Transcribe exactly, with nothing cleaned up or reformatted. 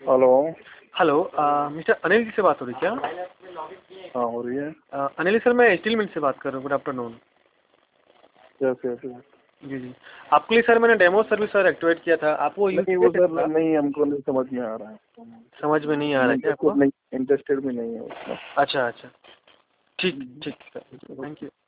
Hello. Hello, uh, mister Anil ji से बात हो रही क्या? हाँ, हो रही है। अ, अनिल सर, मैं स्टील मिल से बात कर रहा हूँ। Good afternoon. Yes yes yes. जी जी, आपके लिए सर मैंने डेमो सर्विस सर एक्टिवेट किया था, आप वो यूज नहीं किए वो थे सर क्या? नहीं, हमको नहीं समझ में आ रहा है। समझ में नहीं आ रहा है क्या आपको? इंटरेस्टेड नहीं, इंटरेस्टेड भी नहीं है उसमें। अच्छा अच्छा, ठीक ठीक सर, थैंक यू।